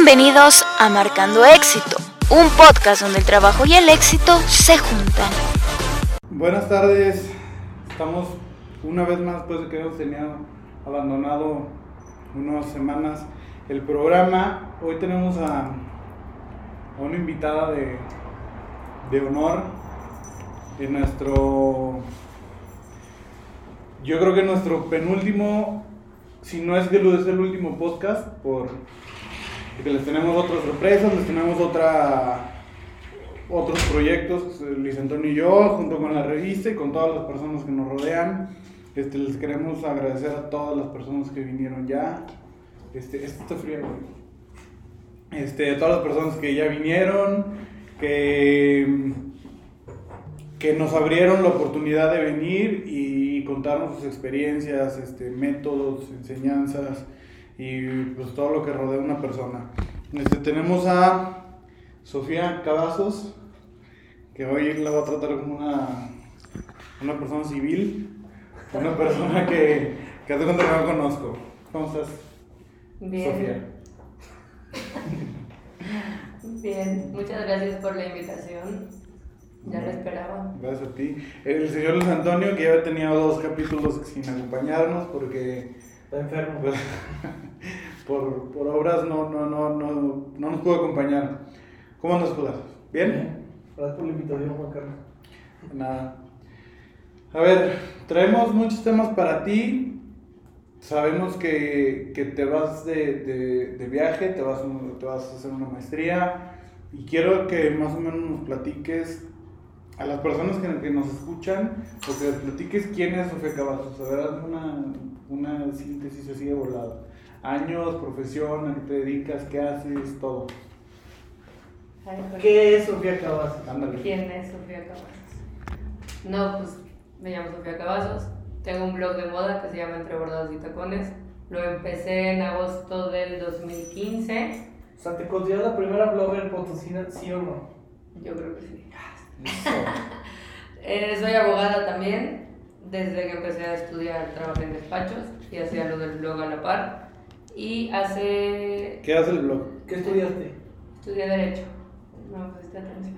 Bienvenidos a Marcando Éxito, un podcast donde el trabajo y el éxito se juntan. Buenas tardes, estamos una vez más después de que hemos tenido abandonado unas semanas el programa. Hoy tenemos a una invitada de honor en yo creo que nuestro penúltimo, si no es que lo es el último podcast, porque les tenemos otras sorpresas, les tenemos otros proyectos, Luis Antonio y yo, junto con la revista y con todas las personas que nos rodean. Les queremos agradecer a todas las personas que vinieron ya. Está frío, güey. A todas las personas que ya vinieron, que nos abrieron la oportunidad de venir y contarnos sus experiencias, métodos, enseñanzas y pues todo lo que rodea a una persona. Tenemos a Sofía Cavazos, que hoy la voy a tratar como una persona civil, una persona que hace cuenta que no conozco. ¿Cómo estás? Bien. Sofía. Bien, muchas gracias por la invitación. Ya la esperaba. Gracias a ti. El señor Luis Antonio, que ya tenía 2 capítulos sin acompañarnos porque está enfermo. Por obras no nos pudo acompañar. ¿Cómo andas, Judas? ¿Bien? Gracias por la invitación, Juan Carlos. Nada. A ver, traemos muchos temas para ti. Sabemos que te vas de viaje, te vas a hacer una maestría. Y quiero que más o menos nos platiques a las personas que nos escuchan, o que les platiques quién es Sofía Cavazos. A ver, hazme una síntesis así de volada. Años, profesión, a qué te dedicas, qué haces, todo. ¿Qué es Sofía Cavazos? Ándale. ¿Quién es Sofía Cavazos? No, pues me llamo Sofía Cavazos. Tengo un blog de moda que se llama Entre Bordados y Tacones. Lo empecé en agosto del 2015. O sea, ¿te consideras la primera blogger potosina, sí o no? Yo creo que sí. Soy abogada también. Desde que empecé a estudiar trabajé en despachos y hacía lo del blog a la par. Y ¿Qué hace el blog? ¿Qué estudiaste? Estudié Derecho. No me pusiste atención.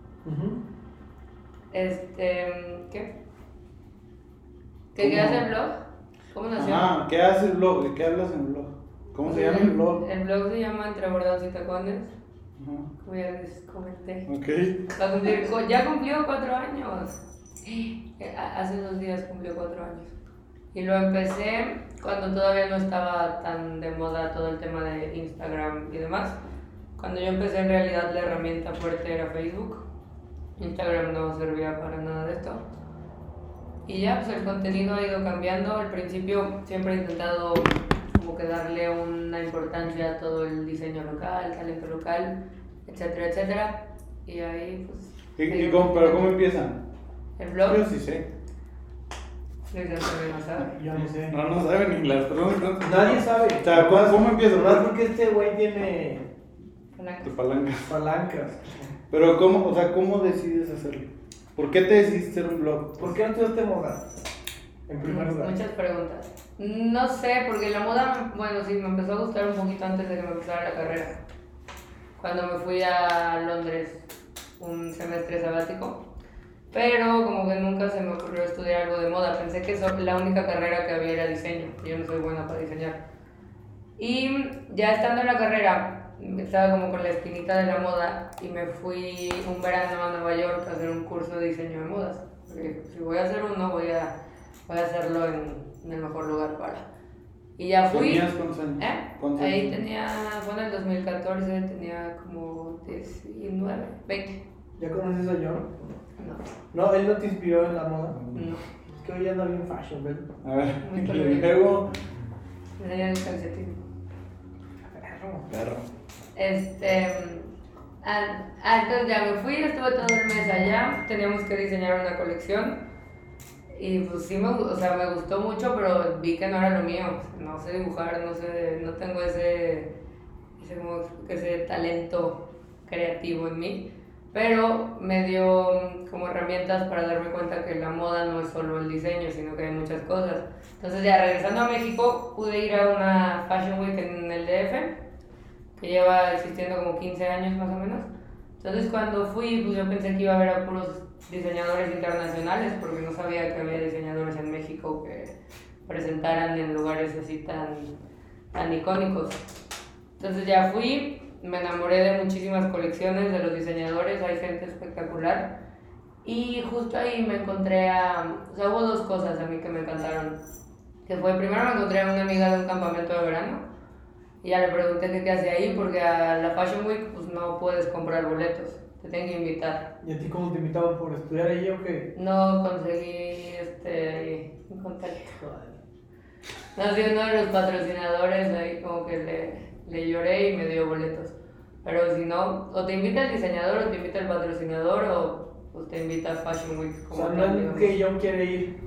¿Qué? ¿Qué hace el blog? ¿Cómo nació? ¿Qué hace el blog? ¿De qué hablas en el blog? ¿Cómo se llama el blog? El blog se llama Entre Bordados y Tacones. Ajá. Como ya les comenté. Ok. Ya cumplió 4 años. Hace 2 días cumplió 4 años. Y lo empecé cuando todavía no estaba tan de moda todo el tema de Instagram y demás. Cuando yo empecé, en realidad la herramienta fuerte era Facebook. Instagram no servía para nada de esto. Y ya, pues el contenido ha ido cambiando. Al principio siempre he intentado como que darle una importancia a todo el diseño local, talento local, etcétera, etcétera. Y ahí pues... ¿Pero cómo empiezan? ¿El blog? Yo sí sé. Luis Antonio no sabe. Yo no sé. No saben ni las personas. Nadie sabe. O sea, ¿cómo empieza? Más porque este güey tiene Tu palanca. palancas. Pero ¿cómo decides hacerlo? ¿Por qué te decidiste hacer un blog? ¿Por qué no estudiaste moda? En primer lugar. Muchas preguntas. No sé, porque la moda, bueno, sí, me empezó a gustar un poquito antes de que me empezara la carrera. Cuando me fui a Londres un semestre sabático. Pero como que nunca se me ocurrió estudiar algo de moda. Pensé que la única carrera que había era diseño. Yo no soy buena para diseñar. Y ya estando en la carrera, estaba como con la espinita de la moda y me fui un verano a Nueva York a hacer un curso de diseño de modas. Porque si voy a hacer uno, voy a hacerlo en el mejor lugar para. Y ya fui. ¿Tenías cuántos años? ¿Cuántos Ahí años? fue en el 2014, tenía como 19, 20. ¿Ya conoces a John? No. No, él no te inspiró en la moda. No. Es que hoy anda bien fashion, ¿verdad? A ver, Muy y colorido. luego... Me dañan el calcetín. Perro. Entonces ya me fui, estuve todo el mes allá, teníamos que diseñar una colección y pues sí me gustó mucho, pero vi que no era lo mío. No sé dibujar, no tengo ese talento creativo en mí. Pero me dio como herramientas para darme cuenta que la moda no es solo el diseño, sino que hay muchas cosas. Entonces ya regresando a México pude ir a una Fashion Week en el DF, que lleva existiendo como 15 años más o menos. Entonces cuando fui, pues yo pensé que iba a haber a puros diseñadores internacionales, porque no sabía que había diseñadores en México que presentaran en lugares así tan icónicos. Entonces ya fui, me enamoré de muchísimas colecciones de los diseñadores, hay gente espectacular. Y justo ahí me encontré o sea, hubo dos cosas a mí que me encantaron. Que fue, primero me encontré a una amiga de un campamento de verano. Y ya le pregunté qué hacía ahí, porque a la Fashion Week pues no puedes comprar boletos, te tienen que invitar. ¿Y a ti cómo te invitaban, por estudiar ahí o qué? No conseguí, contarle. No, sí, uno de los patrocinadores ahí como que le lloré y me dio boletos. Pero si no, o te invita el diseñador, o te invita el patrocinador, o pues te invita a Fashion Week. O sea, no es que yo quiere ir.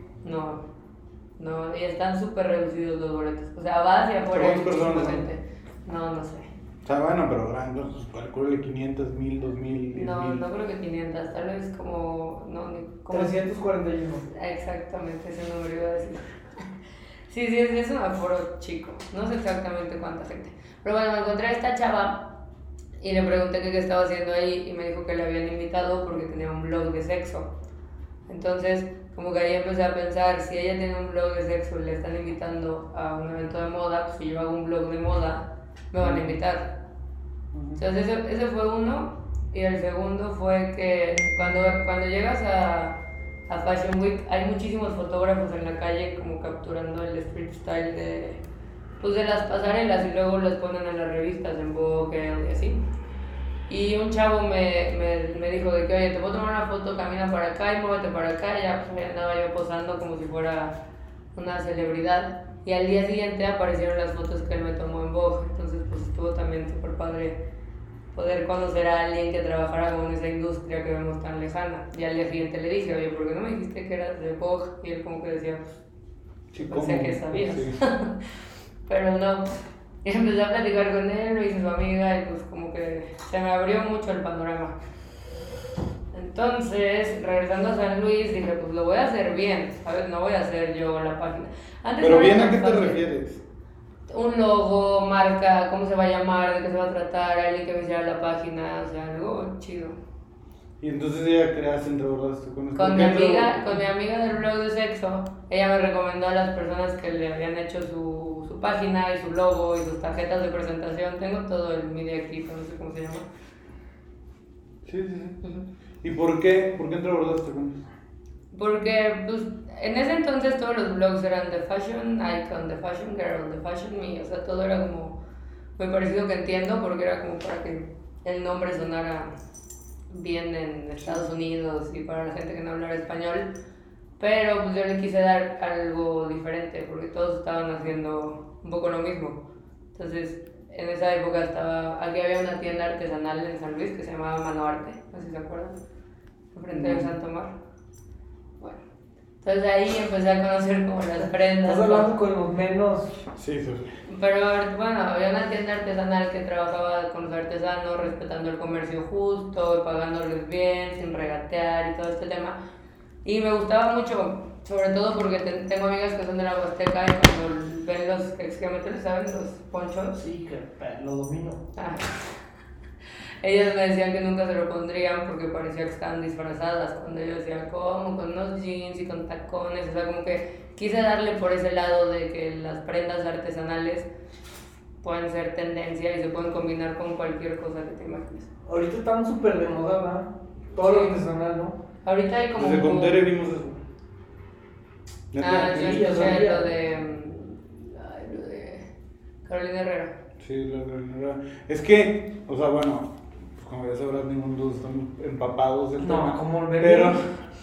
No, y están súper reducidos los boletos. O sea, vas y afuera hay muchísima gente. No sé. O sea, bueno, pero grandes, pues calcúlale 500, 1000, 2000, 10,000. No creo que 500, tal vez como... como 341. Exactamente, ese número iba a decir. Sí, es un aforo chico, no sé exactamente cuánta gente. Pero bueno, me encontré a esta chava y le pregunté qué estaba haciendo ahí y me dijo que le habían invitado porque tenía un blog de sexo. Entonces, como que ahí empecé a pensar, si ella tiene un blog de sexo y le están invitando a un evento de moda, pues si yo hago un blog de moda, me van a invitar. Entonces ese fue uno, y el segundo fue que cuando llegas a Fashion Week hay muchísimos fotógrafos en la calle como capturando el street style de las pasarelas y luego los ponen en las revistas, en Vogue y así. Y un chavo me dijo de que, oye, te puedo tomar una foto, camina para acá y muévete para acá. Y ya pues andaba yo posando como si fuera una celebridad. Y al día siguiente aparecieron las fotos que él me tomó en Vogue. Entonces pues estuvo también súper padre poder conocer a alguien que trabajara con esa industria que vemos tan lejana. Y al día siguiente le dije, oye, ¿por qué no me dijiste que eras de Vogue? Y él como que decía, pues, sí, pensé que sabías. Sí. Pero no. Y empecé a platicar con él, me hice su amiga y pues como que se me abrió mucho el panorama. Entonces, regresando a San Luis, dije, pues lo voy a hacer bien, ¿sabes? No voy a hacer yo la página. Antes ¿Pero no bien era a qué tan te fácil. refieres? Un logo, marca, cómo se va a llamar, de qué se va a tratar, alguien que me hiciera la página, o sea, algo chido. Y entonces ella creaste entre bordas con esto. Con mi amiga del blog de sexo, ella me recomendó a las personas que le habían hecho su página y su logo y sus tarjetas de presentación. Tengo todo el media kit, no sé cómo se llama. Sí. ¿Y por qué entre bordas con eso? Porque pues, en ese entonces todos los blogs eran The Fashion Icon, The Fashion Girl, The Fashion Me, o sea, todo era como muy parecido, que entiendo, porque era como para que el nombre sonara bien en Estados Unidos y para la gente que no hablara español, pero pues yo le quise dar algo diferente porque todos estaban haciendo un poco lo mismo. Entonces en esa época aquí había una tienda artesanal en San Luis que se llamaba Mano Arte, no sé si se acuerdan, enfrente del Santo Mar. Bueno, entonces ahí empecé a conocer como las prendas. Estás hablando con los menos. Sí. Pero bueno, había una tienda artesanal que trabajaba con los artesanos, respetando el comercio justo, pagándoles bien, sin regatear y todo este tema. Y me gustaba mucho, sobre todo porque tengo amigas que son de la Huasteca y cuando ven los excrementos, ¿saben? Los ponchos. Sí, que lo domino. Ellas me decían que nunca se lo pondrían porque parecía que estaban disfrazadas. Cuando yo decía, ¿cómo? Con unos jeans y con tacones. O sea, como que quise darle por ese lado de que las prendas artesanales pueden ser tendencia y se pueden combinar con cualquier cosa que te imagines. Ahorita están súper de moda, ¿verdad? Todo lo artesanal, ¿no? Ahorita hay como... Desde con Tere vimos eso. Yo Sí, escuché lo de Carolina Herrera. Sí, la verdad. Es que, o sea, bueno, pues como ya sabrás, ninguno de los estamos empapados del tema. No, como el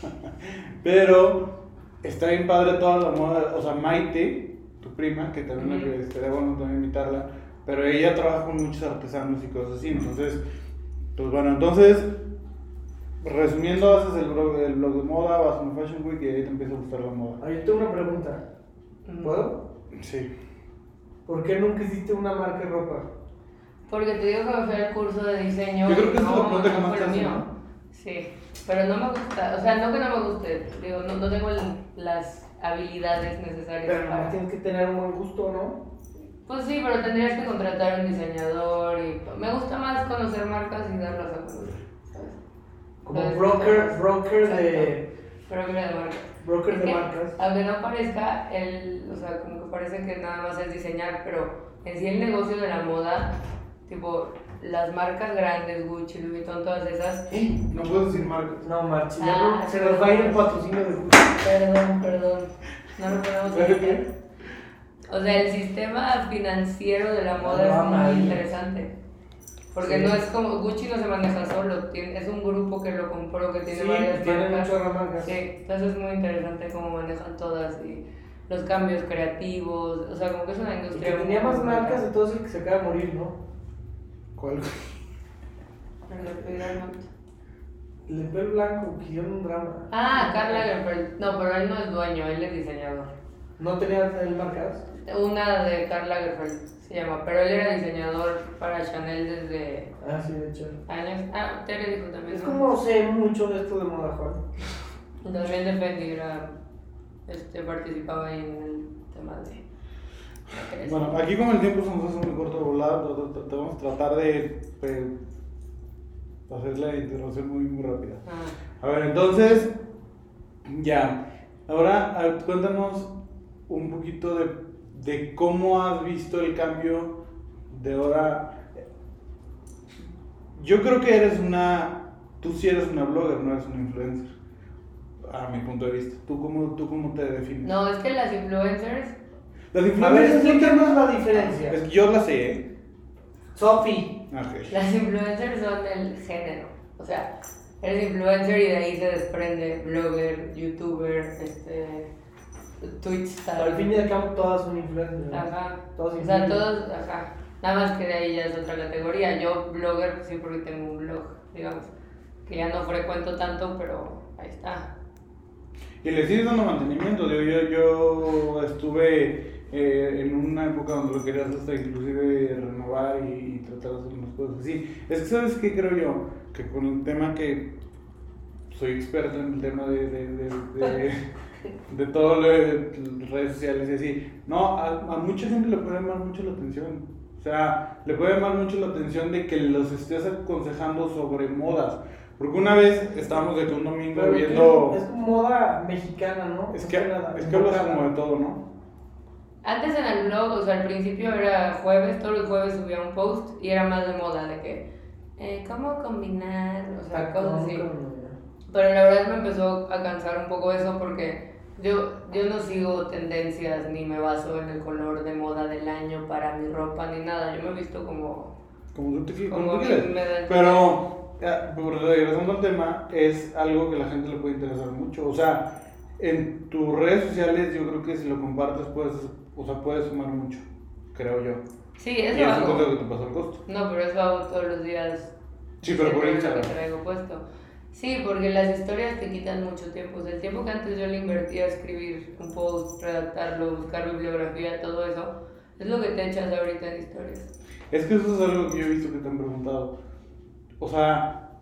pero está bien padre toda la moda. O sea, Maite, tu prima, que también estaría bueno también invitarla, pero ella trabaja con muchos artesanos y cosas así. Entonces, pues bueno, resumiendo, haces el blog de moda, vas a una Fashion Week y ahí te empieza a gustar la moda. Yo tengo una pregunta. ¿Puedo? Sí. ¿Por qué nunca hiciste una marca de ropa? Porque te digo que me fui al curso de diseño. Yo creo que esa es la pregunta que más fue te lo hacen, mío. ¿no? Sí, pero no me gusta, o sea, no que no me guste, digo, no tengo las habilidades necesarias Pero para... tienes que tener un buen gusto, ¿no? Pues sí, pero tendrías que contratar un diseñador y me gusta más conocer marcas y darlas a conocer, ¿sabes? Como Entonces, broker de Broker de marcas. broker Es de que, marcas. aunque no parezca, o sea, como que parece que nada más es diseñar, pero en sí el negocio de la moda, tipo, las marcas grandes, Gucci, Louis Vuitton, todas esas. No puedo decir marcas. No, Marchi, Ah, se nos va a ir el patrocinio de Gucci. Perdón. No lo podemos decir. O sea, el sistema financiero de la moda es muy interesante. Porque Sí. no es como, Gucci no se maneja solo, es un grupo que lo compró, que tiene Sí, varias tiene marcas. muchas marcas. Sí, entonces es muy interesante cómo manejan todas y los cambios creativos, o sea, como que es una Y industria que tenía muy más completa. marcas de todos el que se acaba de morir, ¿no? ¿Cuál? El de pelo blanco, que hicieron un drama. Ah, Karl Lagerfeld. No, pero él no es dueño, él es diseñador. ¿No tenía él marcas? Una de Karl Lagerfeld se llama, pero él era diseñador para Chanel desde Ah, sí, de hecho. años. Ah, Tere dijo también. Es ¿no? como sé mucho de esto de moda, Juan. También de Fendi participaba ahí en el tema de. Bueno, aquí como el tiempo se nos hace muy corto de volado, vamos a tratar de hacer la interrupción muy rápida. Ah, A ver, entonces, ya. Ahora, cuéntanos un poquito de cómo has visto el cambio de ahora. Yo creo que tú sí eres una blogger, no eres una influencer, a mi punto de vista. ¿Tú cómo te defines? no, es que las influencers. Las A ver, influencers explícanos la diferencia. es que yo la sé, ¿eh? Sofi. Ok. Las influencers son el género. O sea, eres influencer y de ahí se desprende blogger, youtuber, Twitch star. Al fin y al cabo, todas son influencers. ¿no? Ajá. Todos O sea, influyen. todos, ajá. Nada más que de ahí ya es otra categoría. Yo, blogger, pues sí, porque tengo un blog, digamos. Que ya no frecuento tanto, pero ahí está. Y le sigues dando mantenimiento. Yo estuve en una época donde lo querías hasta inclusive renovar y tratar de hacer unas cosas así. Es que, ¿sabes qué creo yo? Que con el tema que soy experto en el tema de todo lo de redes sociales y así. No, a mucha gente le puede llamar mucho la atención. O sea, le puede llamar mucho la atención de que los estés aconsejando sobre modas. Porque una vez estábamos de que un domingo Pero viendo... es como moda mexicana, ¿no? Es que hablas como de todo, ¿no? Antes en el blog, o sea, al principio era jueves, todos los jueves subía un post y era más de moda, de que, ¿cómo combinar? O sea, cosas así. Pero la verdad me empezó a cansar un poco eso porque yo no sigo tendencias ni me baso en el color de moda del año para mi ropa ni nada. Yo me he visto como Como tú Como quieras. me da- Pero, regresando al tema, es algo que a la gente le puede interesar mucho. O sea, en tus redes sociales yo creo que si lo compartes puedes sumar mucho, creo yo. Sí, Y eso es un hago. consejo que te pasa el costo. No, pero eso hago todos los días. Sí, pero por Siempre Instagram. lo que traigo puesto. Sí, porque las historias te quitan mucho tiempo. O sea, el tiempo que antes yo le invertía a escribir un post, redactarlo, buscar bibliografía, todo eso, es lo que te echas ahorita en historias. Es que eso es algo que yo he visto que te han preguntado. O sea,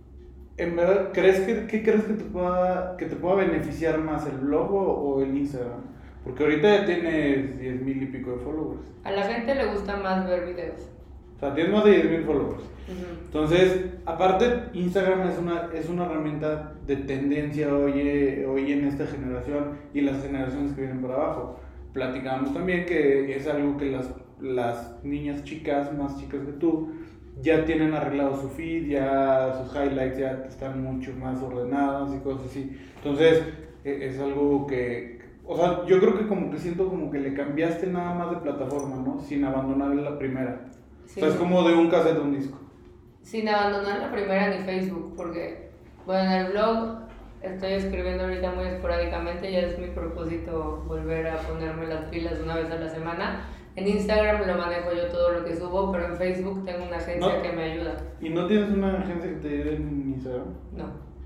en verdad, ¿qué crees que te pueda beneficiar más, el blog o el Instagram? Porque ahorita ya tienes 10,000 y pico de followers. A la gente le gusta más ver videos. O sea, tienes más de 10,000 followers. Ujú. Entonces, aparte, Instagram es una herramienta de tendencia hoy en esta generación y las generaciones que vienen por abajo. Platicamos también que es algo que las niñas chicas, más chicas que tú, ya tienen arreglado su feed, ya sus highlights ya están mucho más ordenados y cosas así. Entonces, es algo que, o sea, yo creo que como que siento como que le cambiaste nada más de plataforma, ¿no? Sin abandonar la primera. Sí. O sea, es como de un cassette a un disco. Sin abandonar la primera ni Facebook, porque, bueno, en el blog estoy escribiendo ahorita muy esporádicamente, ya es mi propósito volver a ponerme las pilas una vez a la semana. En Instagram lo manejo yo todo lo que subo, pero en Facebook tengo una agencia No. que me ayuda. ¿Y no tienes una agencia que te ayude en Instagram? No.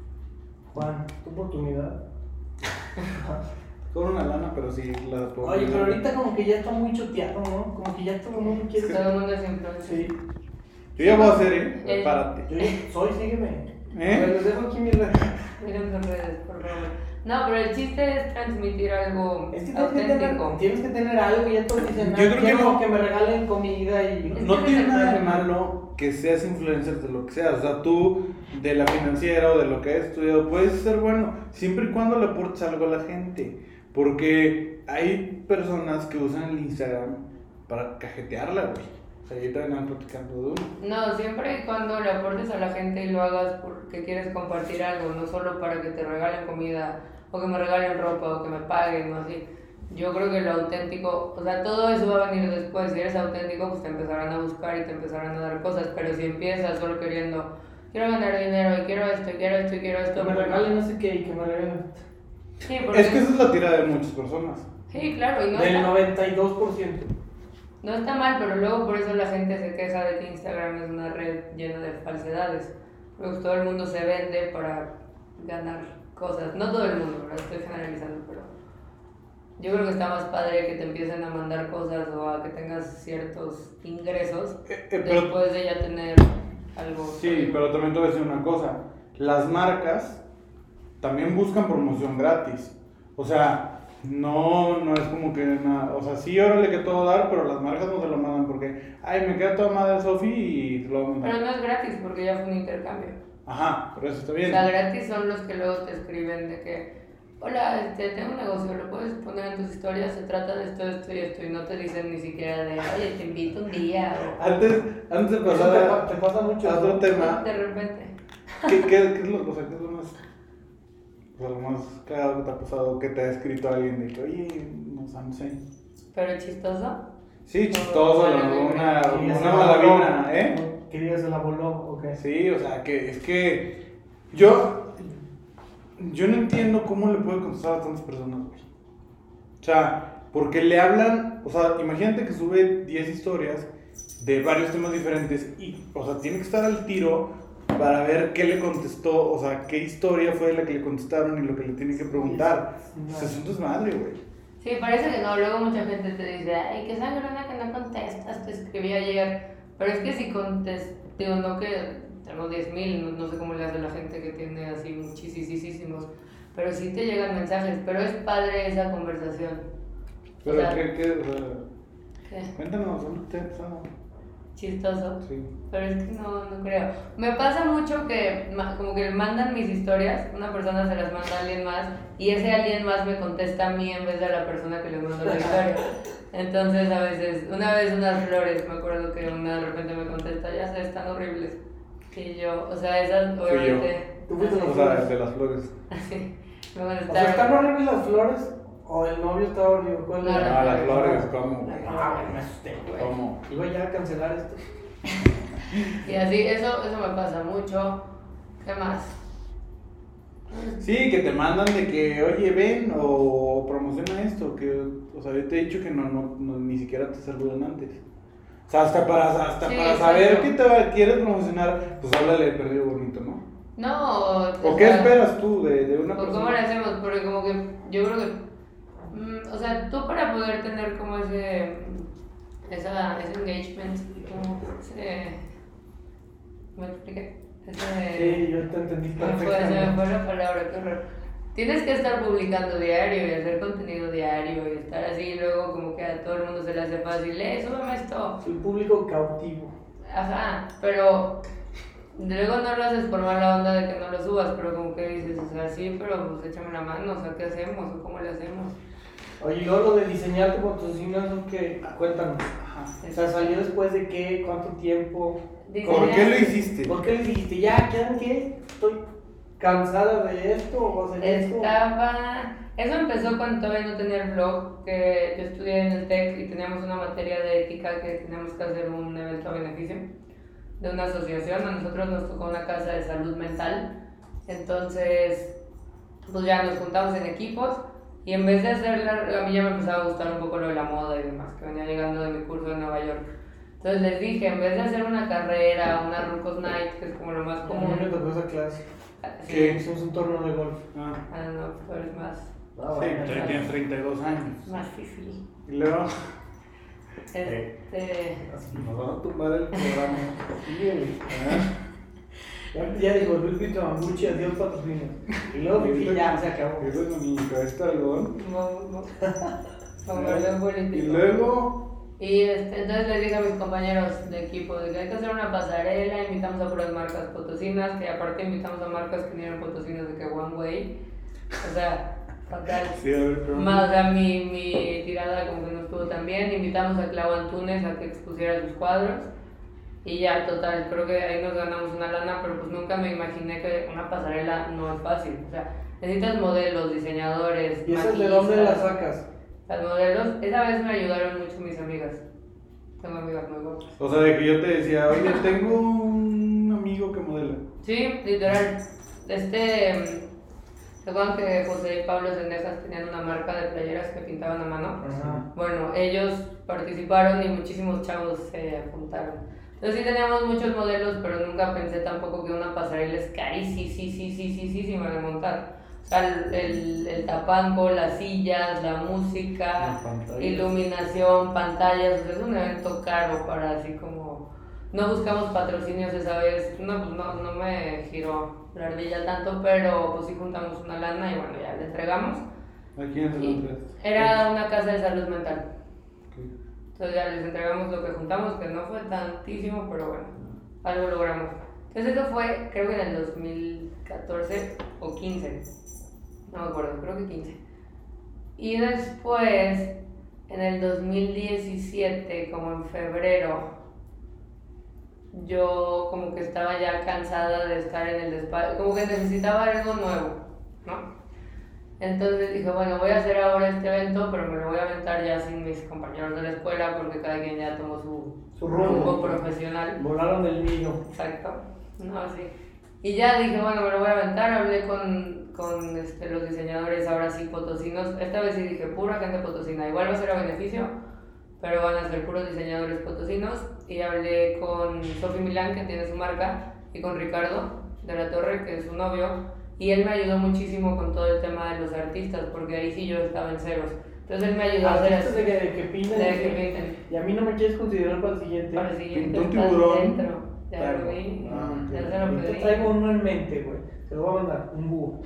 Juan, tu oportunidad. Con una lana, pero sí la puedo. Oye, pero ahorita como que ya está muy choteado, ¿no? Como que ya todo el mundo quiere Todo el mundo es influencer. Sí. Yo ya voy a hacer, prepárate. Yo soy, sígueme. ¿Eh? A ver, les dejo aquí mi red. Miren sus redes, por favor. No, pero el chiste es transmitir algo Es que auténtico. tienes que tener algo y ya todos dicen, Yo creo que quiero no. que me regalen comida y... No que tiene es el nada de problema. malo que seas influencer de lo que seas. O sea, tú de la financiera o de lo que has estudiado puedes ser bueno siempre y cuando le aportes algo a la gente. Porque hay personas que usan el Instagram para cajetearla, güey. O sea, yo también ando platicando de uno. No, siempre y cuando le aportes a la gente y lo hagas porque quieres compartir algo, no solo para que te regalen comida o que me regalen ropa o que me paguen o así. Yo creo que lo auténtico, o sea, todo eso va a venir después. Si eres auténtico, pues te empezarán a buscar y te empezarán a dar cosas. Pero si empiezas solo queriendo, quiero ganar dinero y quiero esto, y quiero esto, y quiero esto. Que me regalen no sé qué y que me regalen... Sí, porque... Es que esa es la tirada de muchas personas. Sí, claro, y no Del está, 92%. no está mal, pero luego por eso la gente se queja de que Instagram es una red llena de falsedades. Porque pues todo el mundo se vende para ganar cosas. No todo el mundo, ¿verdad? Estoy generalizando, pero yo creo que está más padre que te empiecen a mandar cosas o a que tengas ciertos ingresos Pero, después de ya tener algo. sí, pero también te voy a decir una cosa. Las marcas también buscan promoción gratis. O sea, no es como que nada. O sea, sí, órale que todo dar, pero las marcas no te lo mandan porque, ay, me queda toda madre Sofi y te lo voy a mandar. Pero no es gratis porque ya fue un intercambio. Ajá, pero eso está O bien. sea, gratis son los que luego te escriben de que, hola, tengo un negocio, lo puedes poner en tus historias, se trata de esto, esto y esto, y no te dicen ni siquiera de, oye, te invito un día, o Antes de Eso pasar te pasa mucho. a otro tema, de repente. ¿qué es lo, o sea, qué es lo más, o sea, lo más cagado que te ha pasado, que te ha escrito alguien de que, oye, no sé. Pero chistoso. Sí, chistoso, una Que se mala la voló, vibra, ¿eh? Que digas se la voló, ok. Sí, o sea, que es que yo no entiendo cómo le puede contestar a tantas personas, güey. O sea, porque le hablan, o sea, imagínate que sube 10 historias de varios temas diferentes y, o sea, tiene que estar al tiro para ver qué le contestó, o sea, qué historia fue la que le contestaron y lo que le tienen que preguntar. O sea, es un desmadre, güey. Sí, parece que no, luego mucha gente te dice, ay, qué sangrona que no contestas, te escribí ayer. Pero es que si contestas, digo, no que tenemos 10,000, no sé cómo le hace la gente que tiene así muchísimos, pero sí te llegan mensajes, pero es padre esa conversación. Pero, O sea, o sea, ¿qué? cuéntanos, ¿dónde te ha pasado? Chistoso. Sí. Pero es que no creo. Me pasa mucho que como que mandan mis historias, una persona se las manda a alguien más y ese alguien más me contesta a mí en vez de a la persona que les mandó la historia. Entonces a veces, una vez unas flores, me acuerdo que una de repente me contesta, ya sé, están horribles. Y yo, o sea, esas obviamente... Tú fuiste O sea, el de las flores. Así, me O sea, contestaron. ¿están horribles las flores? ¿O el novio está horrible? ¿Cuál No, era? Ah, las flores, ¿cómo? Las Ah, me asusté, güey. ¿Cómo? Iba ya a cancelar esto. Y así, eso me pasa mucho. ¿Qué más? Sí, que te mandan de que, oye, ven o promociona esto, que, o sea, yo te he dicho que ni siquiera te saludan antes. O sea, hasta para Sí, saber exacto. que quieres promocionar, pues háblale de perdido bonito, ¿no? No, ¿O qué sea, esperas tú de una ¿O cómo persona? le hacemos? Porque como que yo creo que, o sea, tú para poder tener como ese engagement, como ¿me expliqué? Sí, yo te entendí Se me fue perfectamente. la palabra, qué horror. Tienes que estar publicando diario y hacer contenido diario y estar así y luego como que a todo el mundo se le hace fácil, súbeme esto. Soy público cautivo. Ajá, pero luego no lo haces por mala onda de que no lo subas, pero como que dices, o sea, sí, pero pues échame la mano, o sea, ¿qué hacemos? ¿O cómo le hacemos? Oye, y luego lo de diseñar tu patrocinio, eso que cuéntanos. O sea, ¿salió después de qué? ¿Cuánto tiempo? ¿Por qué lo hiciste? ¿Por qué le dijiste, ya, ¿quieren qué? Estoy cansada de esto, o sea, esto. Eso empezó cuando todavía no tenía el blog, que yo estudié en el TEC y teníamos una materia de ética que teníamos que hacer un evento a beneficio de una asociación. A nosotros nos tocó una casa de salud mental, entonces pues ya nos juntamos en equipos y en vez de hacerla, a mí ya me empezaba a gustar un poco lo de la moda y demás, que venía llegando de mi curso en Nueva York. Entonces les dije, en vez de hacer una carrera, una Rucos Night, que es como lo más A común. mí me tocó esa clase. Sí. ¿Qué? Hicimos un torneo de golf. Ah, Ah, no, tú eres más Ah, sí, bueno. tienes 32 años. fifi. Y luego, Este, nos van a tumbar el programa. Sí, güey. Ah, Ya digo, Luis Vito Mamuchi, adiós patrocinio. Y luego Fifi ya se acabó. Eso es mi cabeza de algodón. Político. Y luego. Y entonces les dije a mis compañeros de equipo de que hay que hacer una pasarela, invitamos a puras marcas potosinas, que aparte invitamos a marcas que no eran potosinas de que One Way. O sea, fatal. Sí, a ver, pero. Más, o sea, mi tirada como que no estuvo tan bien. Invitamos a Clau Antunes a que expusiera sus cuadros. Y ya, total, creo que ahí nos ganamos una lana, pero pues nunca me imaginé que una pasarela no es fácil. O sea, necesitas modelos, diseñadores, ¿Y esas de dónde las sacas? Las modelos, esa vez me ayudaron mucho mis amigas. Tengo amigas muy guapas. O sea, de que yo te decía, oye, tengo un amigo que modela. Sí, literal. Recuerdan que José y Pablo Cendejas tenían una marca de playeras que pintaban a mano. Ajá. Bueno, ellos participaron y muchísimos chavos se apuntaron. Entonces sí teníamos muchos modelos, pero nunca pensé tampoco que una pasarela es carísima de montar. O sea, el tapanco, las sillas, la música, iluminación, pantallas, o sea, es un evento caro para así como... No buscamos patrocinios esa vez, no me giró la ardilla tanto, pero pues sí juntamos una lana y bueno, ya le entregamos. ¿A quién se lo entregaste? Era una casa de salud mental. Okay. Entonces ya les entregamos lo que juntamos, que no fue tantísimo, pero bueno, algo logramos. Entonces eso fue, creo que en el 2014 o 15, no me acuerdo, creo que 15. Y después, en el 2017, como en febrero, yo como que estaba ya cansada de estar en el despacho, como que necesitaba algo nuevo, ¿no? Entonces dije, bueno, voy a hacer ahora este evento, pero me lo voy a aventar ya sin mis compañeros de la escuela porque cada quien ya tomó su rumbo profesional. Volaron del nido. Exacto. No, sí. Y ya dije, bueno, me lo voy a aventar, hablé con los diseñadores ahora sí potosinos. Esta vez sí dije, pura gente potosina. Igual va a ser a beneficio, pero van a ser puros diseñadores potosinos. Y hablé con Sofi Milán, que tiene su marca, y con Ricardo de la Torre, que es su novio. Y él me ayudó muchísimo con todo el tema de los artistas, porque ahí sí yo estaba en ceros. Entonces él me ayudó a hacer Artistas de que pinten. de que pinten. Y a mí no me quieres considerar para el siguiente. Para el siguiente Pintó un estás tiburón. dentro. Ya lo vi. Ya se lo Yo pedí. traigo uno en mente, güey. Te lo voy a mandar, un búho.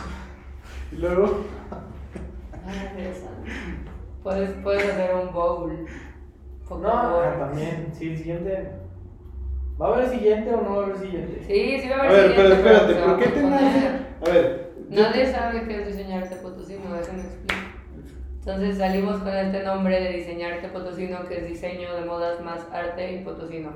Y luego. Ay, Dios santo. Puedes hacer un bowl. Por No, favor. también. Sí, el siguiente. ¿Va a haber siguiente o no va a haber siguiente? Sí va a A haber ver, pero siguiente, espérate, se ¿por va qué a te posponer. nace? A ver. Nadie sabe qué es diseñarte potosino, déjenme explicar. Entonces salimos con este nombre de diseñarte potosino, que es diseño de modas más arte y potosino.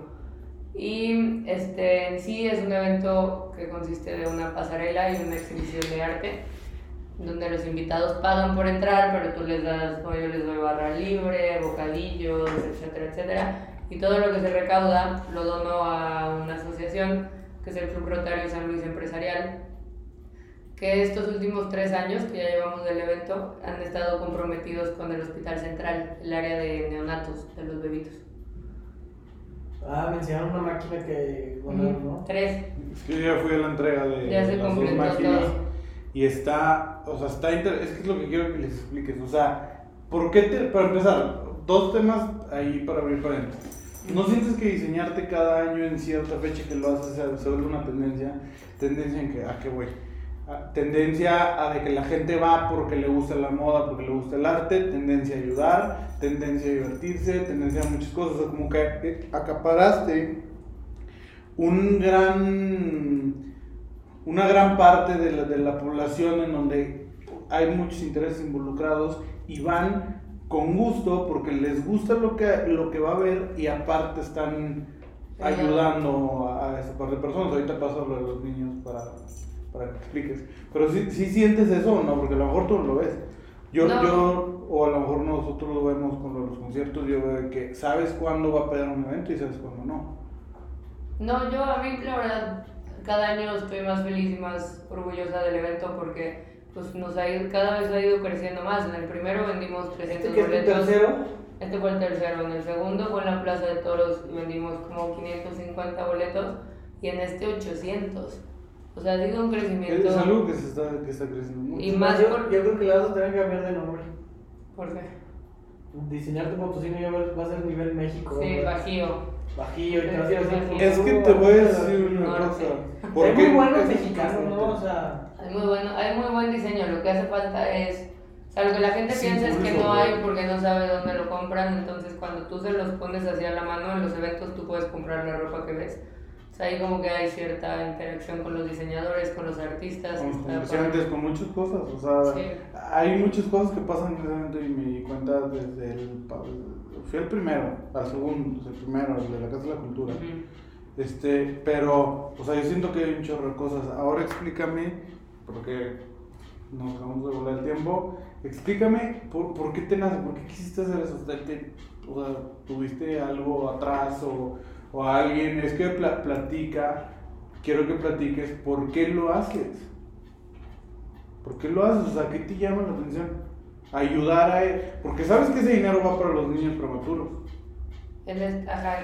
Y en sí es un evento que consiste de una pasarela y una exhibición de arte, donde los invitados pagan por entrar, pero tú les das, o yo les doy barra libre, bocadillos, etcétera, etcétera. Y todo lo que se recauda lo dono a una asociación, que es el Club Rotario San Luis Empresarial, que estos últimos 3 años que ya llevamos del evento han estado comprometidos con el Hospital Central, el área de neonatos, de los bebitos. Ah, me enseñaron una máquina que... Bueno, ¿no? 3. Es que yo ya fui a la entrega de Ya se las dos completó máquinas. todo. Y está, o sea, es que es lo que quiero que les expliques. O sea, ¿por qué para empezar, 2 temas ahí para abrir paréntesis. ¿No sientes que diseñarte cada año en cierta fecha que lo haces se vuelve una tendencia? ¿Tendencia en que, a qué voy? Tendencia a de que la gente va porque le gusta la moda, porque le gusta el arte, tendencia a ayudar, tendencia a divertirse, tendencia a muchas cosas. O sea, como que acaparaste una gran parte de la población en donde hay muchos intereses involucrados y van con gusto porque les gusta lo que va a ver y aparte están ayudando a esa parte de personas. Ahorita paso lo de los niños para que expliques. Pero sí sientes eso o no, porque a lo mejor tú no lo ves. Yo, o a lo mejor nosotros lo vemos con los conciertos, yo veo que sabes cuándo va a pegar un evento y sabes cuándo no. No, yo a mí la verdad cada año estoy más feliz y más orgullosa del evento porque pues cada vez ha ido creciendo más. En el primero vendimos 300 ¿Este boletos. es el tercero? Este fue el tercero. En el segundo fue en la Plaza de Toros y vendimos como 550 boletos y en este 800. O sea, ha sido un crecimiento. Es algo que está creciendo mucho. Y más yo creo que le vas a tener que cambiar de nombre. ¿Por qué? diseñarte patrocinio ya va a ser nivel México. Sí, ¿verdad? Bajío. Y te vas a ir así. Es que te voy a decir una Norte. cosa. Hay muy buenos es mexicanos, ¿no? O fuerte. sea, Hay muy buen diseño, lo que hace falta es, o sea, lo que la gente Sí, piensa es que impulso, no hay güey. porque no sabe dónde lo compran, entonces cuando tú se los pones hacia la mano en los eventos tú puedes comprar la ropa que ves. O sea, ahí como que hay cierta interacción con los diseñadores, con los artistas. Con los está comerciantes, con muchas cosas, o sea, Sí. hay muchas cosas que pasan en ese evento y me di cuenta desde fui el primero, al segundo, el primero, el de la Casa de la Cultura. Ujú. Pero, o sea, yo siento que hay un chorro de cosas. Ahora explícame, porque nos acabamos de volar el tiempo, explícame por qué te nace, por qué quisiste hacer eso. O sea, ¿tuviste algo atrás o alguien? Es que quiero que platiques por qué lo haces. ¿Por qué lo haces? O sea, ¿qué te llama la atención? Ayudar a él, porque sabes que ese dinero va para los niños prematuros. Ajá,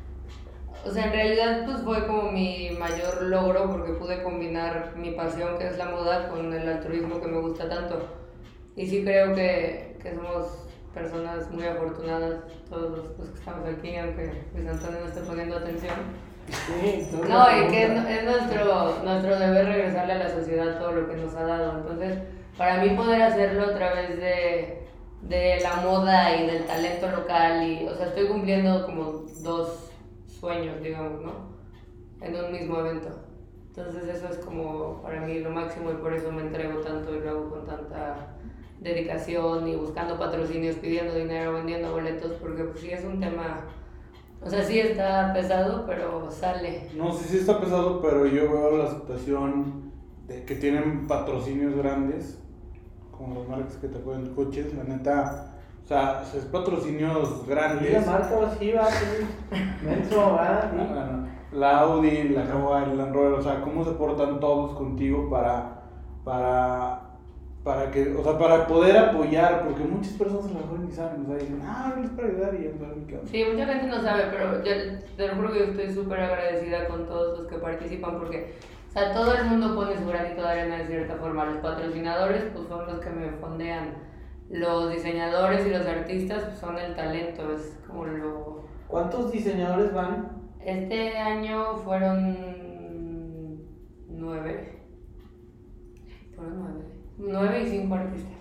o sea, en realidad pues fue como mi mayor logro porque pude combinar mi pasión que es la moda con el altruismo que me gusta tanto. Y sí creo que somos personas muy afortunadas, todos los que estamos aquí, aunque Luis Antonio no esté poniendo atención. sí. No, y que es nuestro deber regresarle a la sociedad todo lo que nos ha dado. Entonces, para mí poder hacerlo a través de la moda y del talento local, o sea, estoy cumpliendo como 2 sueños, digamos, ¿no? En un mismo evento. Entonces eso es como para mí lo máximo y por eso me entrego tanto y lo hago con tanta dedicación y buscando patrocinios, pidiendo dinero, vendiendo boletos, porque pues sí es un tema, o sea, sí está pesado, pero sale. No sé si está pesado, pero yo veo la aceptación de que tienen patrocinios grandes, como las marcas que te ponen coches, la neta, o sea, es patrocinios Y grandes. la marca masiva, Metro, ¿verdad? Bueno, la Audi, la Jaguar, el Land Rover, o sea, cómo se portan todos contigo para que, o sea, para poder apoyar, porque muchas personas a lo mejor ni saben, o sea, dicen, no es para ayudar y ya no saben qué onda. Sí, mucha gente no sabe, pero yo te lo juro que yo estoy súper agradecida con todos los que participan porque, o sea, todo el mundo pone su granito de arena de cierta forma. Los patrocinadores pues son los que me fondean, los diseñadores y los artistas pues, son el talento, es como lo... ¿Cuántos diseñadores van? Este año fueron 9. Fueron 9 y 5 artistas.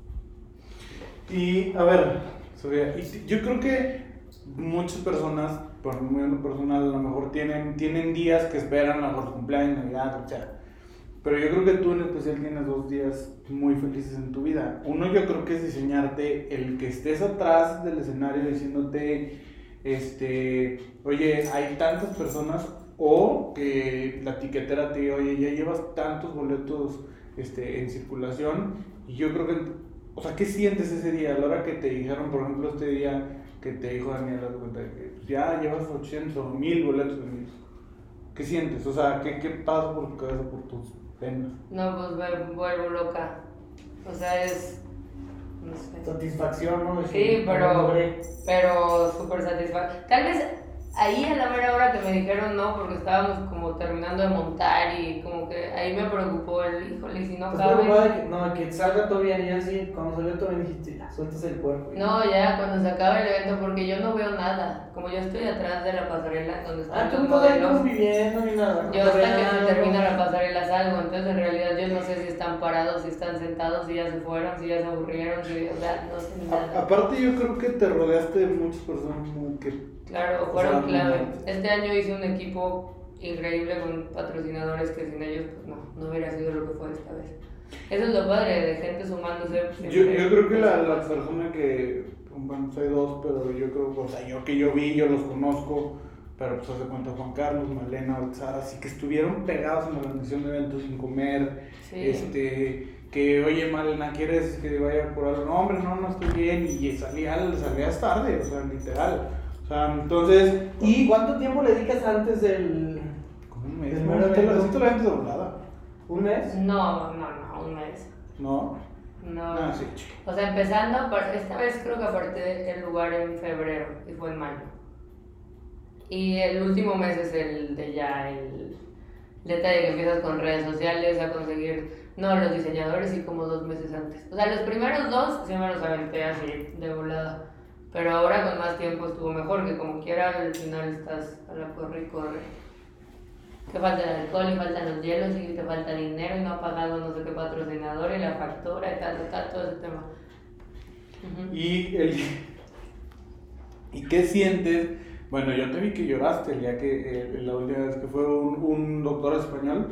Y, a ver, Sofía, yo creo que muchas personas, por muy en lo personal, a lo mejor tienen días que esperan, a lo mejor su cumpleaños, Navidad, etc. Pero yo creo que tú en especial tienes 2 días muy felices en tu vida. Uno yo creo que es diseñarte el que estés atrás del escenario diciéndote, oye, hay tantas personas, o que la tiquetera te diga, oye, ya llevas tantos boletos en circulación. Y yo creo que, o sea, ¿qué sientes ese día? A la hora que te dijeron, por ejemplo, este día que te dijo Daniela, te cuenta de que pues, ya llevas 800 o 1000 boletos vendidos. ¿Qué sientes? O sea, ¿qué pasa por tu cabeza, por tus penas? No, pues me vuelvo loca. O sea, es... no sé. Satisfacción, ¿no? Sí, pero súper satisfactorio. Tal vez ahí a la mera hora que me dijeron no, porque estábamos como terminando de montar y como que ahí me preocupó el híjole, si no ¿Estás preocupada de cabe. que, no, que salga todo bien y así, cuando salió todo bien dijiste, ya, sueltas el cuerpo? No, ya cuando se acaba el evento, porque yo no veo nada. Como yo estoy atrás de la pasarela donde Ah, están tú los no estás ahí modelos. conviviendo ni nada. Yo hasta que se termina la pasarela salgo, entonces en realidad yo no sé si están parados, si están sentados, si ya se fueron, si ya se aburrieron, si, o sea, no sé nada. Aparte yo creo que te rodeaste de muchas personas muy que... Claro, o fueron sea, clave. no. Este año hice un equipo increíble con patrocinadores que sin ellos pues no hubiera sido lo que fue esta vez. Eso es lo padre, de gente sumándose. Yo creo que la persona que, bueno, soy 2, pero yo creo, o sea, yo los conozco, pero pues hace cuenta Juan Carlos, Malena, Sara, así que estuvieron pegados en la organización de eventos sin comer, Sí. que oye Malena, ¿quieres que vaya por algo? No hombre, no estoy bien, y salías tarde, o sea, literal. O sea, entonces... ¿Y cuánto tiempo le dedicas antes del...? Como un mes, del ¿no? mero evento? Así te la gente doblada, ¿Un mes? No, un mes. ¿no? No. Ah, sí, chico. O sea, empezando, esta vez creo que aparté el lugar en febrero y fue en mayo. Y el último mes es el de ya, el detalle que empiezas con redes sociales a conseguir, no, los diseñadores y como 2 meses antes. O sea, los primeros 2 sí me los aventé así de volada. Pero ahora con más tiempo estuvo mejor, que como quiera al final estás a la corre y corre. Que falta el alcohol y faltan los hielos y te falta dinero y no ha pagado no sé qué patrocinador y la factura y tal, todo ese tema. ¿Y qué sientes? Bueno, yo te vi que lloraste el día que la última vez que fue un doctor español,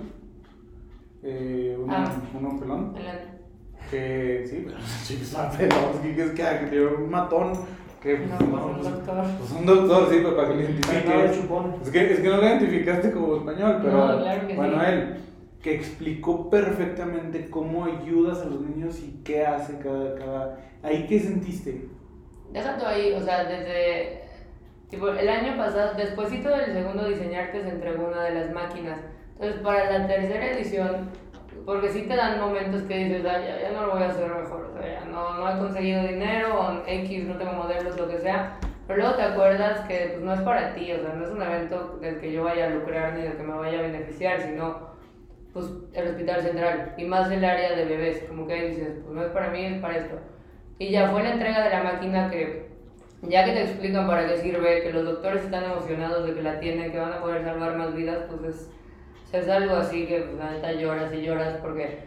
un pelón, que sí, pero sí, es que te dio un matón. Que un doctor. Pues un doctor, sí, pero para que lo identifique. Es que no lo identificaste como español, pero no, claro que bueno, sí. él, que explicó perfectamente cómo ayudas a los niños y qué hace cada... ¿Ahí qué sentiste? Déjate ahí, o sea, desde tipo, el año pasado, despuésito del segundo diseñarte se entregó una de las máquinas. Entonces, para la tercera edición, porque sí te dan momentos que dices, ya no lo voy a hacer mejor, o sea, ya no he conseguido dinero, o X, no tengo modelos, lo que sea, pero luego te acuerdas que pues, no es para ti, o sea, no es un evento del que yo vaya a lucrar ni del que me vaya a beneficiar, sino pues el Hospital Central, y más el área de bebés, como que ahí dices, pues no es para mí, es para esto. Y ya fue la entrega de la máquina que, ya que te explican para qué sirve, que los doctores están emocionados de que la tienen, que van a poder salvar más vidas, pues es algo así que pues la neta lloras y lloras porque,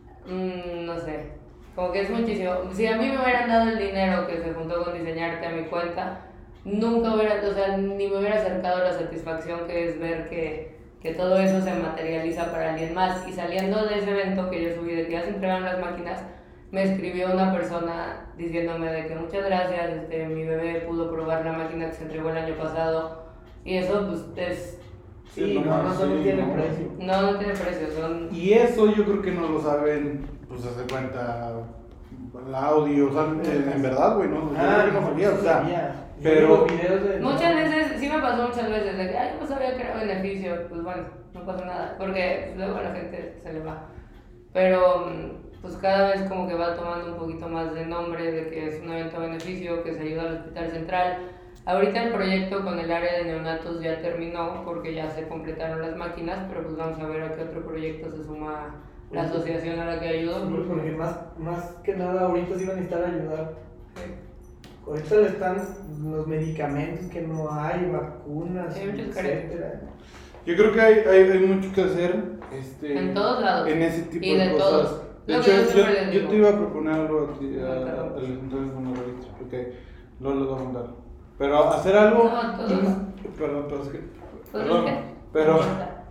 no sé, como que es muchísimo. Si a mí me hubieran dado el dinero que se juntó con diseñarte a mi cuenta, nunca hubiera, o sea, ni me hubiera acercado la satisfacción que es ver que todo eso se materializa para alguien más. Y saliendo de ese evento que yo subí de que ya se entregaron las máquinas, me escribió una persona diciéndome de que muchas gracias, mi bebé pudo probar la máquina que se entregó el año pasado, y eso pues es... Sí, no tiene precio. No tiene precio, son... Y eso yo creo que no lo saben, pues se hace cuenta el audio, o sea, en verdad, güey, ¿no? Yo creo que no sabía, o sea, pero... Muchas veces, sí me pasó muchas veces, de que, yo no sabía que era beneficio, pues bueno, no pasa nada, porque luego a la gente se le va. Pero, pues cada vez como que va tomando un poquito más de nombre, de que es un evento a beneficio, que se ayuda al Hospital Central. Ahorita el proyecto con el área de neonatos ya terminó porque ya se completaron las máquinas, pero pues vamos a ver a qué otro proyecto se suma la asociación a la que ayudo. Sí, porque más que nada ahorita sí van a necesitar ayudar. Ahorita le están los medicamentos que no hay, vacunas, sí, etcétera. Yo creo que hay mucho que hacer en todos lados. En ese tipo y de cosas. Todos. De hecho, yo te iba a proponer algo a ti, entonces no lo viste, porque no lo voy a contar. Pero hacer algo. No, perdón, es que. Pues Perdón, es que, pero.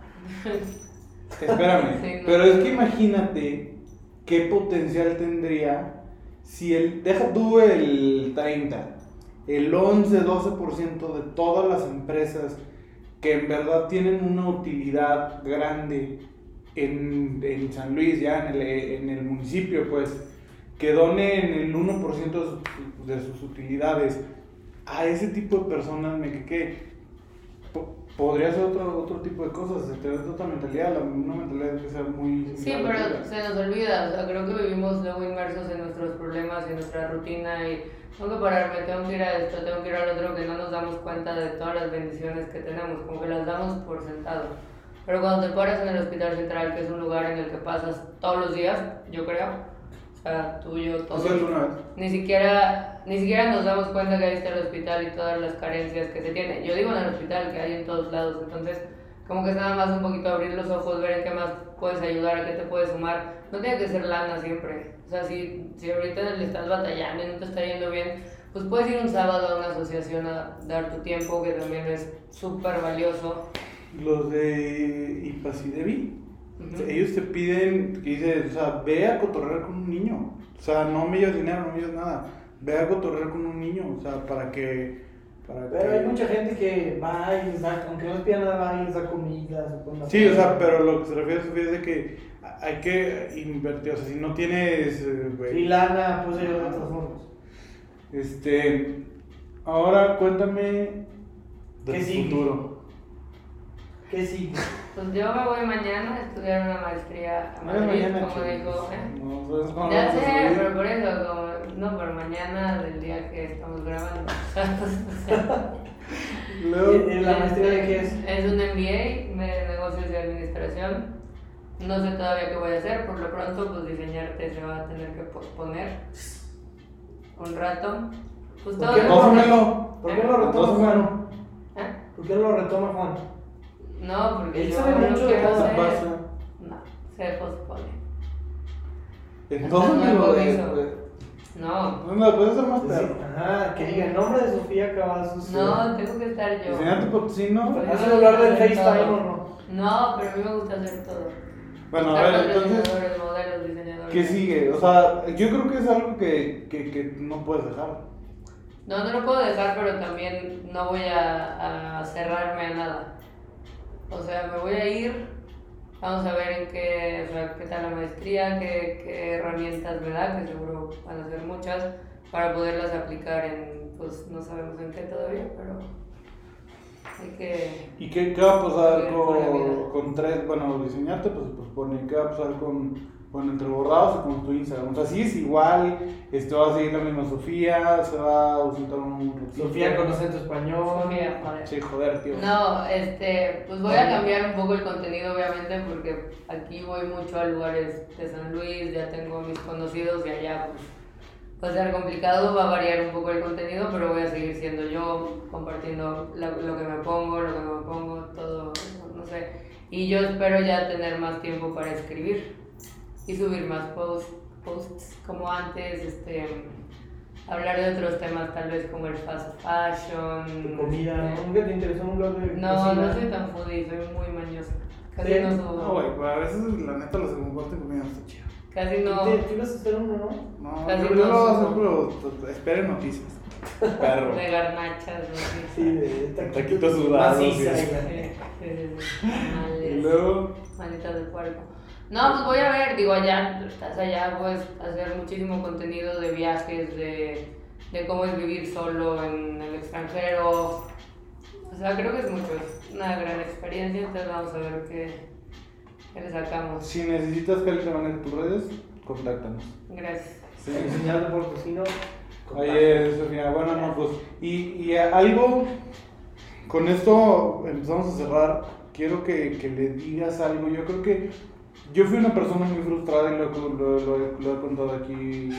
Espérame. Sí, no. Pero es que imagínate qué potencial tendría si deja tú el 30, el 11-12% de todas las empresas que en verdad tienen una utilidad grande en San Luis, ya en el municipio, pues, que donen el 1% de sus utilidades a ese tipo de personas, podría ser otro tipo de cosas, otra mentalidad, una mentalidad que sea muy... Sí, pero se nos olvida, o sea, creo que vivimos luego inmersos en nuestros problemas y en nuestra rutina y tengo que pararme, tengo que ir a esto, tengo que ir al otro, que no nos damos cuenta de todas las bendiciones que tenemos, como que las damos por sentado. Pero cuando te paras en el Hospital Central, que es un lugar en el que pasas todos los días, yo creo, o sea, tú y yo, todos, ni siquiera nos damos cuenta que ahí está el hospital y todas las carencias que se tienen. Yo digo en el hospital, que hay en todos lados, entonces como que es nada más un poquito abrir los ojos, ver en qué más puedes ayudar, a qué te puedes sumar. No tiene que ser lana siempre, o sea, si ahorita le estás batallando y no te está yendo bien, pues puedes ir un sábado a una asociación a dar tu tiempo, que también es súper valioso. Los de Ipasidevi, ellos te piden, que dices, o sea, ve a cotorrear con un niño, o sea, no me lleves dinero, no me lleves nada, ve a cotorrear con un niño, o sea, para que... Pero hay mucha gente que va y les da, aunque no les pida nada, va y les da comida. Sí, o sea, pero lo que se refiere a Sofía es de que hay que invertir, o sea, si no tienes... y lana, pues de otras formas. Ahora cuéntame del futuro. ¿Qué sigue? Pues yo me voy mañana a estudiar una maestría a Madrid, como dijo. No, ya sé, pero por eso, pero mañana del día que estamos grabando. ¿La maestría de qué es? Es un MBA de negocios y administración. No sé todavía qué voy a hacer, por lo pronto pues diseñarte se va a tener que posponer un rato. Pues ¿Por todo qué depende. Tósamelo. ¿Por qué no lo retoma Tósamelo. Juan? ¿Eh? ¿Por qué no lo retoma Juan? No, porque Él yo sabe no mucho de quiero cosas, hacer. pasa. No, se pospone. Tósamelo Hasta de. No, No, me puedes hacer más Sí, perro. ajá, que diga el nombre de Sofía Cavazos. no, tengo que estar yo. Diseñarte potosino. Pues- ¿Has hablar del FaceTime o no? No, pero a mí me gusta hacer todo. Bueno, a Buscar ver, entonces, patrocinadores, modelos, diseñadores. ¿qué sigue? O sea, yo creo que es algo que no puedes dejar. No, no lo puedo dejar, pero también no voy a cerrarme a nada. O sea, me voy a ir, vamos a ver en qué, o sea, qué tal la maestría, qué herramientas me da, que seguro van a ser muchas, para poderlas aplicar en, pues no sabemos en qué todavía, pero hay que... ¿Y qué va a pasar Bien, con la vida. con tres? Bueno, diseñarte, pues pone, ¿qué va a pasar con entre bordados y con tu Instagram? O sea, sí es igual, va a seguir la misma Sofía, se va a ausentar un ratito. Sofía con acento español. Sofía, joder. Sí, joder, tío. No, pues voy a cambiar un poco el contenido, obviamente, porque aquí voy mucho a lugares de San Luis, ya tengo mis conocidos y allá pues va a ser complicado, va a variar un poco el contenido, pero voy a seguir siendo yo, compartiendo lo que me pongo, lo que no me pongo, todo eso, no sé. Y yo espero ya tener más tiempo para escribir y subir más posts como antes, hablar de otros temas tal vez como el fast fashion. De comida. ¿Nunca te interesó un blog de No, cocina? no soy tan foodie, soy muy mañosa. Casi ¿Sí? no No, subo. güey, a veces la neta los que comparten comida no está chido. Casi no. ¿Tú ibas a hacer uno, no? No, Casi yo no lo voy a subo. hacer, pero esperen noticias. Perro. De garnachas, ¿no? Sí, de Taquitos sudados, maciza, sí. Y Males, luego, manitas de puerco. No, pues voy a ver, digo, allá, estás allá, puedes hacer muchísimo contenido de viajes, de cómo es vivir solo en el extranjero. O sea, creo que es mucho, es una gran experiencia, entonces vamos a ver qué le sacamos. si necesitas que alguien te maneje tus redes, contáctanos. Gracias. Sí. Enseñarle por cocino. Oye, Sofía, bueno, no, pues, y algo, con esto empezamos a cerrar, quiero que le digas algo. Yo creo que yo fui una persona muy frustrada y lo he contado aquí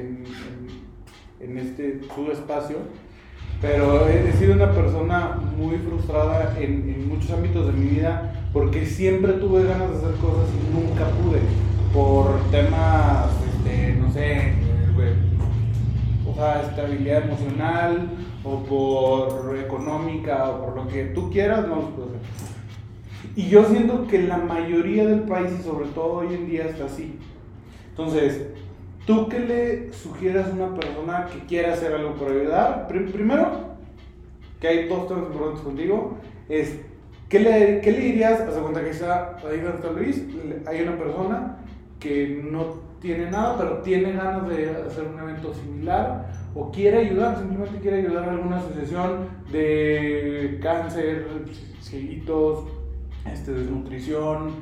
en este su espacio, pero he sido una persona muy frustrada en muchos ámbitos de mi vida porque siempre tuve ganas de hacer cosas y nunca pude, por temas, no sé, o sea, estabilidad emocional o por económica o por lo que tú quieras, no los puedo hacer. Y yo siento que la mayoría del país y sobre todo hoy en día está así. Entonces, ¿tú qué le sugieres a una persona que quiera hacer algo por ayudar? Primero, que hay dos temas importantes contigo, es ¿qué le dirías? Haz de cuenta que está ahí en San Luis, hay una persona que no tiene nada, pero tiene ganas de hacer un evento similar o quiere ayudar, simplemente quiere ayudar a alguna asociación de cáncer, cieguitos, desnutrición,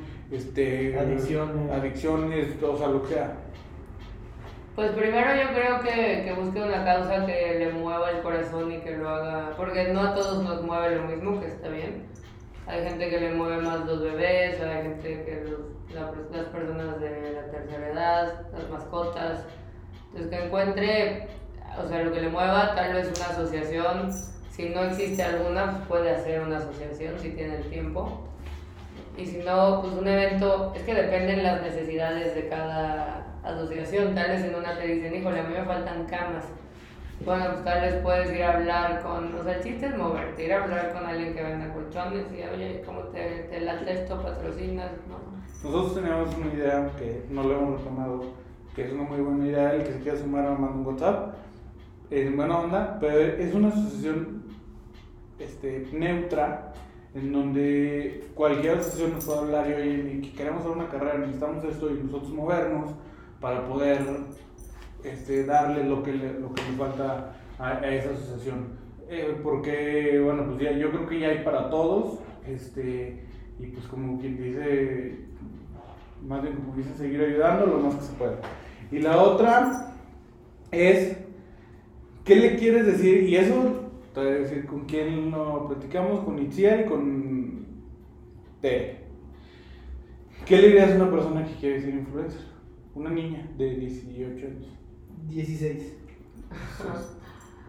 adicciones, o sea, lo que sea. Pues primero yo creo que busque una causa que le mueva el corazón y que lo haga, porque no a todos nos mueve lo mismo, que está bien. Hay gente que le mueve más los bebés, hay gente que las personas de la tercera edad, las mascotas. Entonces que encuentre, o sea, lo que le mueva, tal vez una asociación. Si no existe alguna, pues puede hacer una asociación si tiene el tiempo. Y si no, pues un evento, es que dependen las necesidades de cada asociación. Tal vez en una te dicen, híjole, a mí me faltan camas. Bueno, pues tal vez puedes ir a hablar con, o sea, el chiste es moverte, ir a hablar con alguien que venda colchones y, oye, ¿cómo te late esto? ¿Patrocinas? ¿No? Nosotros teníamos una idea que no lo hemos retomado, que es una muy buena idea, el que se quiera sumar a mandar un WhatsApp, es buena onda, pero es una asociación neutra, en donde cualquier asociación nos puede hablar y oye, que queremos hacer una carrera, necesitamos esto y nosotros movernos para poder darle lo que le falta a esa asociación. Porque, bueno, pues ya, yo creo que ya hay para todos, y pues como quien dice, más bien como dice, seguir ayudando lo más que se pueda. Y la otra es, ¿qué le quieres decir? Y eso, te voy a decir con quién lo platicamos, con Itziar y con Tere. ¿Qué le dirías a una persona que quiere ser influencer? Una niña de 18 años. 16.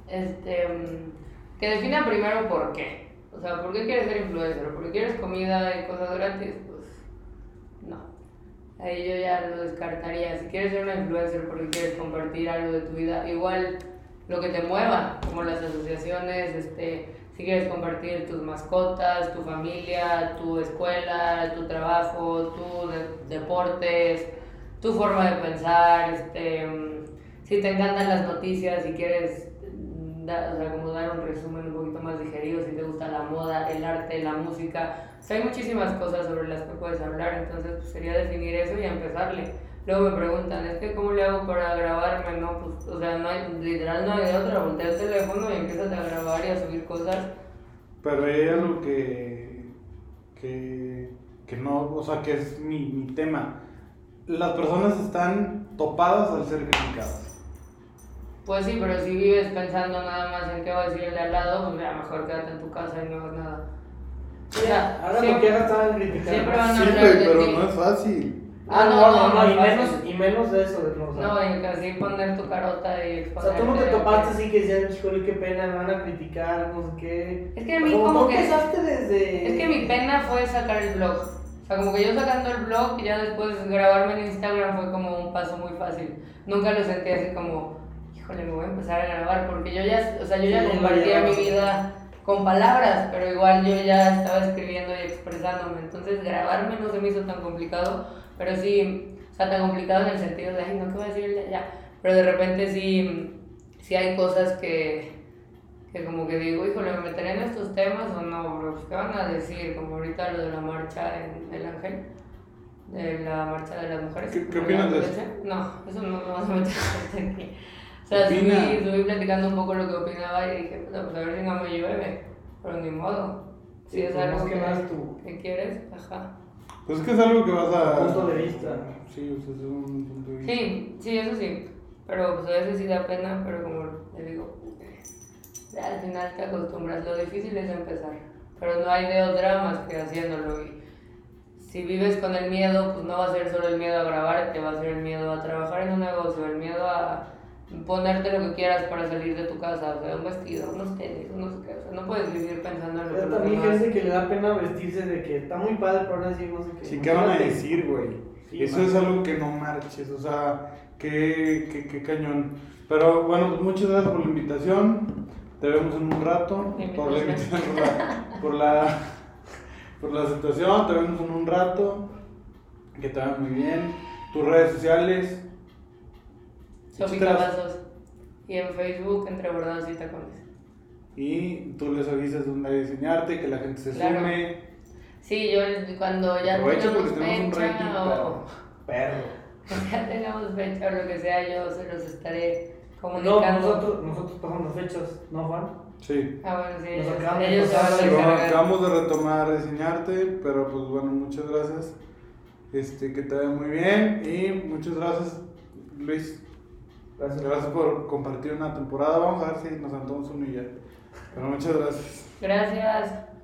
que definan primero por qué. O sea, ¿por qué quieres ser influencer? ¿Porque quieres comida y cosas gratis? Pues no. Ahí yo ya lo descartaría. Si quieres ser una influencer porque quieres compartir algo de tu vida, igual lo que te mueva, como las asociaciones, si quieres compartir tus mascotas, tu familia, tu escuela, tu trabajo, tus deportes, tu forma de pensar, si te encantan las noticias, si quieres como dar un resumen un poquito más digerido, si te gusta la moda, el arte, la música, o sea, hay muchísimas cosas sobre las que puedes hablar, entonces pues, sería definir eso y empezarle. Luego me preguntan, ¿cómo le hago para grabarme? No, pues, o sea, literal no hay de otra, voltea el teléfono y empiezas a grabar y a subir cosas. Pero hay algo que no, o sea, que es mi tema. Las personas están topadas al ser criticadas. Pues sí, pero si vives pensando nada más en qué va a decir el de al lado, pues ya mejor quédate en tu casa y no hagas nada. O sea, ahora no quieras estar criticando. Siempre van a Sí, hablar de pero ti. no es fácil. Y menos de eso. No, y así poner tu carota y exponerte. O sea, tú no te topaste así que decían, híjole, qué pena, me van a criticar, no sé qué. Es que a mí como que... empezaste desde... Es que mi pena fue sacar el blog. O sea, como que yo sacando el blog y ya después grabarme en Instagram fue como un paso muy fácil. Nunca lo sentí así como, híjole, me voy a empezar a grabar, porque yo ya compartía mi vida con palabras, pero igual yo ya estaba escribiendo y expresándome. Entonces grabarme no se me hizo tan complicado, pero sí, o sea, tan complicado en el sentido de, ay, no, ¿qué voy a decir de allá? Pero de repente sí hay cosas que como que digo, híjole, ¿me meteré en estos temas o no, bro? ¿Qué van a decir? Como ahorita lo de la marcha en El Ángel, de la marcha de las mujeres. ¿Qué opinas de eso? No, eso no me vas a meter aquí. O sea, subí platicando un poco lo que opinaba y dije, pues a ver si no me llueve, pero ni modo. Si es algo que quieres, ajá. Pues es que es algo que vas a... Punto de vista. Sí, o sea, es un punto de vista. Sí, eso sí. Pero pues a veces sí da pena, pero como le digo, ya al final te acostumbras. Lo difícil es empezar, pero no hay de otra más que haciéndolo. Y si vives con el miedo, pues no va a ser solo el miedo a grabar, te va a ser el miedo a trabajar en un negocio, el miedo a ponerte lo que quieras para salir de tu casa, o sea, un vestido, unos tenis, no sé qué, o sea, no puedes vivir pensando en lo que Pero los también demás... gente que le da pena vestirse de que está muy padre, pero ahora sí no sé qué. Sí, ¿qué van a decir, güey? Sí, eso es algo que no marches, o sea, qué cañón. Pero bueno, pues muchas gracias por la invitación. Te vemos en un rato. Por la invitación, por la situación, te vemos en un rato. Que te vaya muy bien. Tus redes sociales. Sofi Cavazos. Y en Facebook, Entre Bordados y Tacones. Y tú les avisas dónde diseñarte, que la gente se sume. Sí, yo cuando ya Aprovecha tengamos fecha o... Perro. ya tengamos fecha o lo que sea, yo se los estaré No, comunicando. nosotros pasamos fechas, ¿no, Juan? Sí. Ah, bueno, sí, Nos acabamos de ellos se van a pasar, encargar. Acabamos de retomar diseñarte, pero pues bueno, muchas gracias. Que te vaya muy bien y muchas gracias, Luis. Gracias por compartir una temporada. Vamos a ver si nos saltamos uno y ya. Pero muchas gracias. Gracias.